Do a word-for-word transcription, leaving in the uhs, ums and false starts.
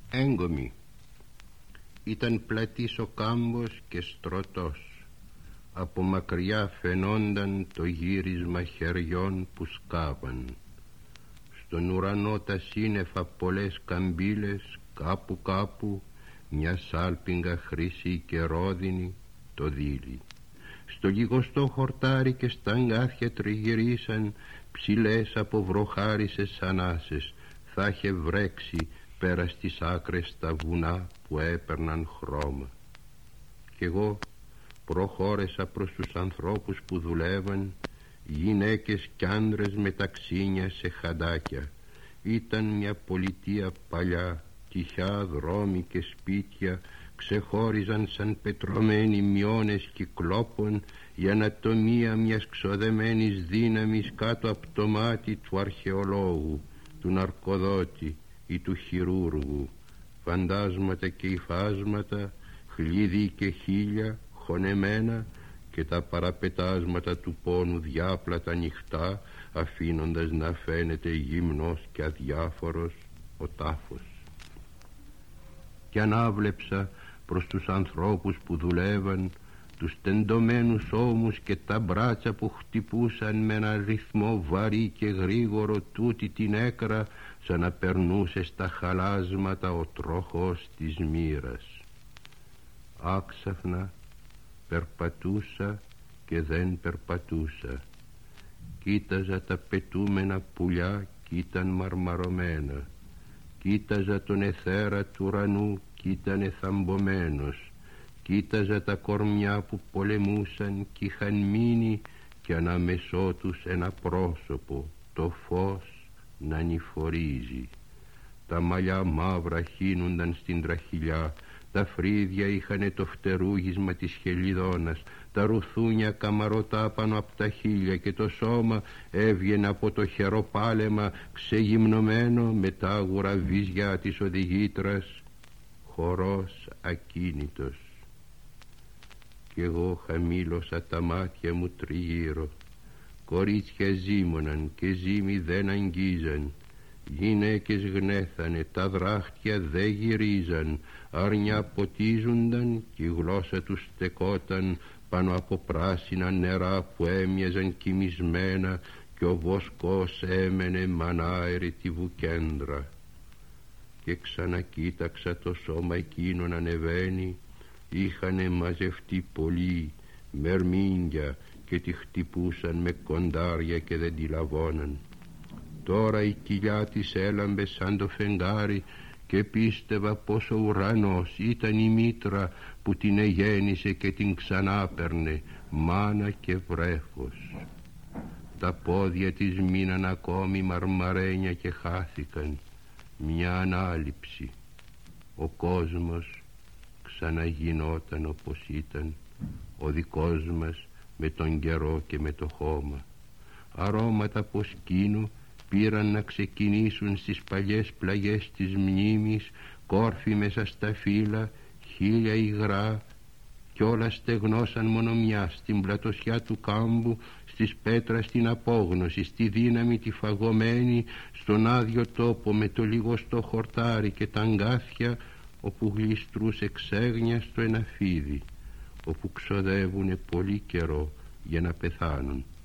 Έγκομη. Ήταν πλατής ο κάμπος και στρωτός. Από μακριά φαινόνταν το γύρισμα χεριών που σκάβαν. Στον ουρανό τα σύννεφα πολλές καμπύλες, κάπου κάπου μια σάλπιγγα χρυσή και ρόδινη το δίλη. Στο λιγοστό χορτάρι και στα αγκάθια τριγυρίσαν ψηλές από βροχάρισες ανάσες. Θα είχε βρέξει πέρα στις άκρες τα βουνά που έπαιρναν χρώμα. Κι εγώ προχώρεσα προς τους ανθρώπους που δουλεύαν, γυναίκες κι άντρες με ταξίνια σε χαντάκια. Ήταν μια πολιτεία παλιά, τυχιά δρόμοι και σπίτια ξεχώριζαν σαν πετρωμένοι μειώνες κυκλόπων, η ανατομία μιας ξοδεμένης δύναμης κάτω από το μάτι του αρχαιολόγου, του ναρκοδότη ή του χειρούργου. Φαντάσματα και υφάσματα, χλίδι και χίλια χωνεμένα, και τα παραπετάσματα του πόνου διάπλατα ανοιχτά, αφήνοντας να φαίνεται γυμνός και αδιάφορος ο τάφος. Κι ανάβλεψα προς τους ανθρώπους που δουλεύαν, τους τεντωμένους ώμους και τα μπράτσα που χτυπούσαν με ένα ρυθμό βαρύ και γρήγορο τούτη την έκρα, σαν να περνούσε στα χαλάσματα ο τροχός της μοίρας. Άξαφνα περπατούσα και δεν περπατούσα. Κοίταζα τα πετούμενα πουλιά κι ήταν μαρμαρωμένα. Κοίταζα τον αιθέρα του ουρανού κι ήταν εθαμπομένος. Κοίταζα τα κορμιά που πολεμούσαν κι είχαν μείνει, κι ανάμεσό τους ένα πρόσωπο, το φως να νηφορίζει. Τα μαλλιά μαύρα χύνονταν στην τραχηλιά, τα φρύδια είχανε το φτερούγισμα της χελιδόνας, τα ρουθούνια καμαρωτά πάνω από τα χείλια και το σώμα έβγαινε από το χεροπάλεμα ξεγυμνωμένο με τα άγουρα βυζιά της οδηγήτρας, χορός ακίνητος. Κι εγώ χαμήλωσα τα μάτια μου τριγύρω. Κορίτσια ζήμωναν και ζύμοι δεν αγγίζαν. Γυναίκες γνέθανε, τα δράχτια δε γυρίζαν. Αρνιά ποτίζουνταν κι η γλώσσα τους στεκόταν πάνω από πράσινα νερά που έμοιαζαν κοιμισμένα, κι ο βοσκός έμενε μανάερη τη βουκέντρα. Και ξανακοίταξα το σώμα εκείνο να ανεβαίνει. Είχανε μαζευτεί πολλοί μερμήγκια και τη χτυπούσαν με κοντάρια και δεν τη λαβώναν. Τώρα η κοιλιά της έλαμπε σαν το φεγγάρι και πίστευα πως ο ουρανός ήταν η μήτρα που την εγέννησε και την ξανάπαιρνε, μάνα και βρέφος. Τα πόδια της μείναν ακόμη μαρμαρένια και χάθηκαν. Μια ανάληψη. Ο κόσμος ξαναγινόταν όπως ήταν, ο δικός μας με τον καιρό και με το χώμα. Αρώματα από σκήνο πήραν να ξεκινήσουν στις παλιές πλαγιές της μνήμης, κόρφη μέσα στα φύλλα, χείλια υγρά, κι όλα στεγνώσαν μόνο μια, στην πλατωσιά του κάμπου, στις πέτρα στην απόγνωση, στη δύναμη τη φαγωμένη, στον άδειο τόπο με το λιγοστό χορτάρι και τα αγκάθια, όπου γλιστρούσε ξέγνια στο ένα φίδι, όπου ξοδεύουνε πολύ καιρό για να πεθάνουν.